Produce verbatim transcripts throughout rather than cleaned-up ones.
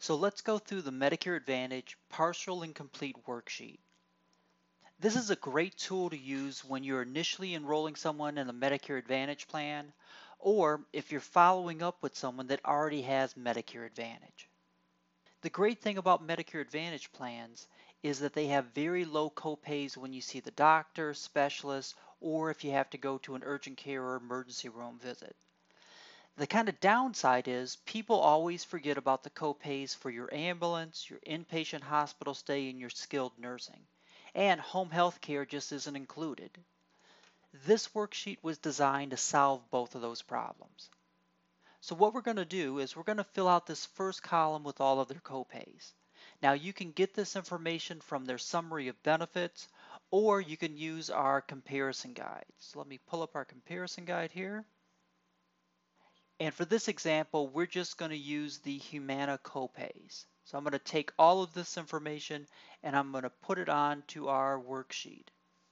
So let's go through the Medicare Advantage Partial and Complete Worksheet. This is a great tool to use when you're initially enrolling someone in a Medicare Advantage plan, or if you're following up with someone that already has Medicare Advantage. The great thing about Medicare Advantage plans is that they have very low copays when you see the doctor, specialist, or if you have to go to an urgent care or emergency room visit. The kind of downside is people always forget about the copays for your ambulance, your inpatient hospital stay, and your skilled nursing. And home health care just isn't included. This worksheet was designed to solve both of those problems. So what we're going to do is we're going to fill out this first column with all of their copays. Now you can get this information from their summary of benefits, or you can use our comparison guide. So let me pull up our comparison guide here. And for this example, we're just going to use the Humana copays. So I'm going to take all of this information and I'm going to put it onto our worksheet.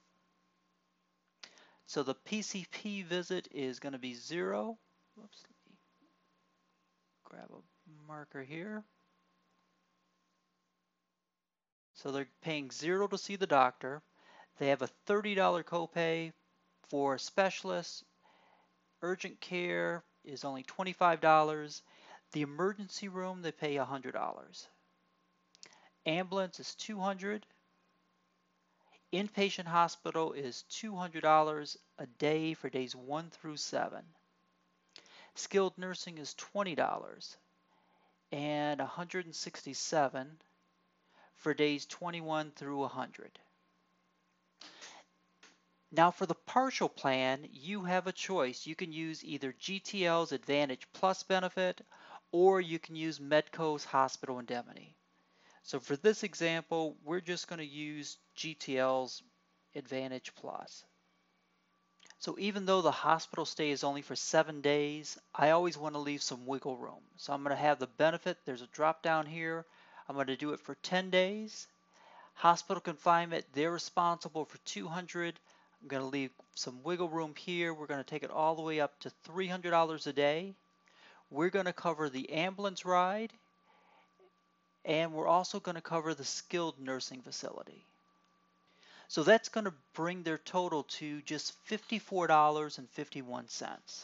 So the P C P visit is going to be zero. Whoops, let me grab a marker here. So they're paying zero to see the doctor. They have a thirty dollar copay for specialists. Urgent care is only twenty-five dollars. The emergency room, they pay one hundred dollars. Ambulance is two hundred dollars. Inpatient hospital is two hundred dollars a day for days one through seven. Skilled nursing is twenty dollars and one hundred sixty-seven dollars for days twenty-one through one hundred. Now for the partial plan, you have a choice. You can use either G T L's Advantage Plus benefit, or you can use Medco's Hospital Indemnity. So for this example, we're just going to use G T L's Advantage Plus. So even though the hospital stay is only for seven days, I always want to leave some wiggle room. So I'm going to have the benefit, there's a drop down here. I'm going to do it for ten days. Hospital confinement, they're responsible for two hundred dollars. I'm going to leave some wiggle room here. We're going to take it all the way up to three hundred dollars a day. We're going to cover the ambulance ride, and we're also going to cover the skilled nursing facility. So that's going to bring their total to just fifty-four dollars and fifty-one cents.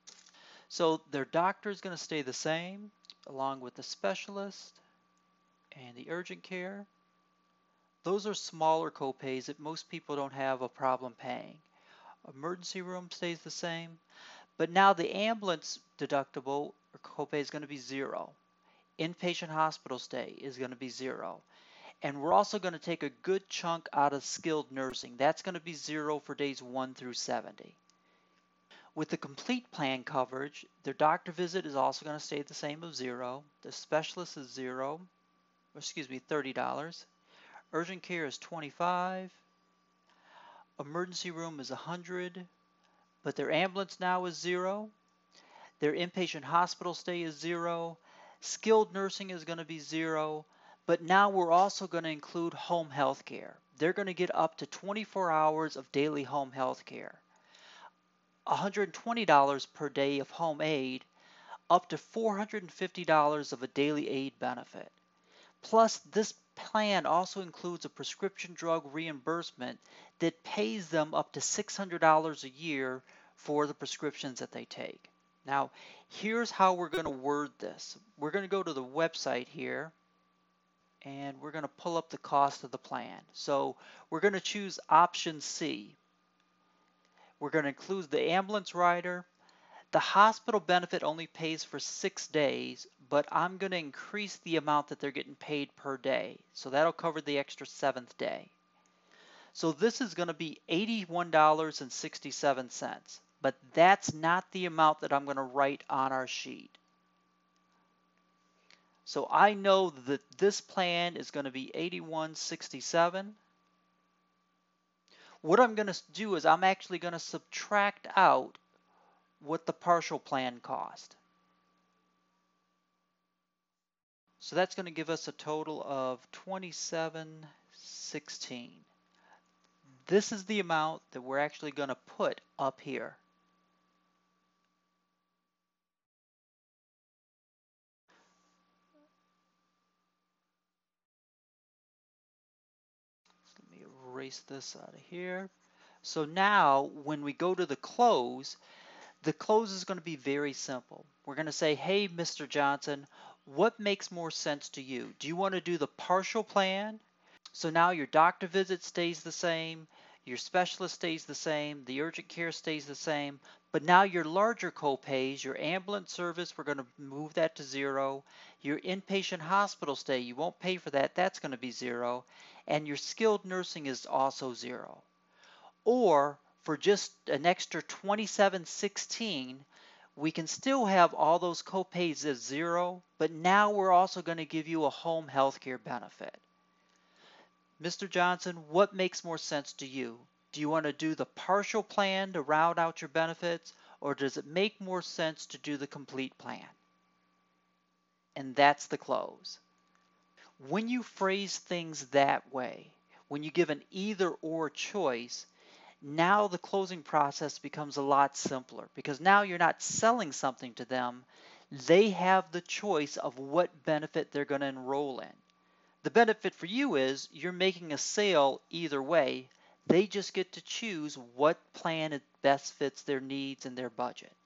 So their doctor is going to stay the same, along with the specialist and the urgent care. Those are smaller copays that most people don't have a problem paying. Emergency room stays the same, but now the ambulance deductible or copay is going to be zero. Inpatient hospital stay is going to be zero. And we're also going to take a good chunk out of skilled nursing. That's going to be zero for days one through seventy. With the complete plan coverage, their doctor visit is also going to stay the same of zero. The specialist is zero, or excuse me, thirty dollars. Urgent care is twenty-five dollars. Emergency room is one hundred dollars, but their ambulance now is zero. Their inpatient hospital stay is zero. Skilled nursing is going to be zero. But now we're also going to include home health care. They're going to get up to twenty-four hours of daily home health care. one hundred twenty dollars per day of home aid, up to four hundred fifty dollars of a daily aid benefit. Plus, this plan also includes a prescription drug reimbursement that pays them up to six hundred dollars a year for the prescriptions that they take. Now, here's how we're going to word this. We're going to go to the website here, and we're going to pull up the cost of the plan. So we're going to choose option C. We're going to include the ambulance rider. The hospital benefit only pays for six days, but I'm going to increase the amount that they're getting paid per day. So that'll cover the extra seventh day. So this is going to be eighty-one dollars and sixty-seven cents, but that's not the amount that I'm going to write on our sheet. So I know that this plan is going to be eighty-one dollars and sixty-seven cents. What I'm going to do is I'm actually going to subtract out what the partial plan cost. So that's going to give us a total of twenty-seven sixteen. This is the amount that we're actually going to put up here. erase this out of here. So now when we go to the close, the close is going to be very simple. We're going to say, hey, Mister Johnson, what makes more sense to you? Do you want to do the partial plan? So now your doctor visit stays the same, your specialist stays the same, the urgent care stays the same, but now your larger co-pays, your ambulance service, we're going to move that to zero. Your inpatient hospital stay, you won't pay for that, that's going to be zero. And your skilled nursing is also zero. Or for just an extra twenty-seven sixteen, we can still have all those co-pays as zero, but now we're also going to give you a home health care benefit. Mister Johnson, what makes more sense to you? Do you want to do the partial plan to round out your benefits, or does it make more sense to do the complete plan? And that's the close. When you phrase things that way, when you give an either or choice, now the closing process becomes a lot simpler because now you're not selling something to them. They have the choice of what benefit they're going to enroll in. The benefit for you is you're making a sale either way. They just get to choose what plan best fits their needs and their budget.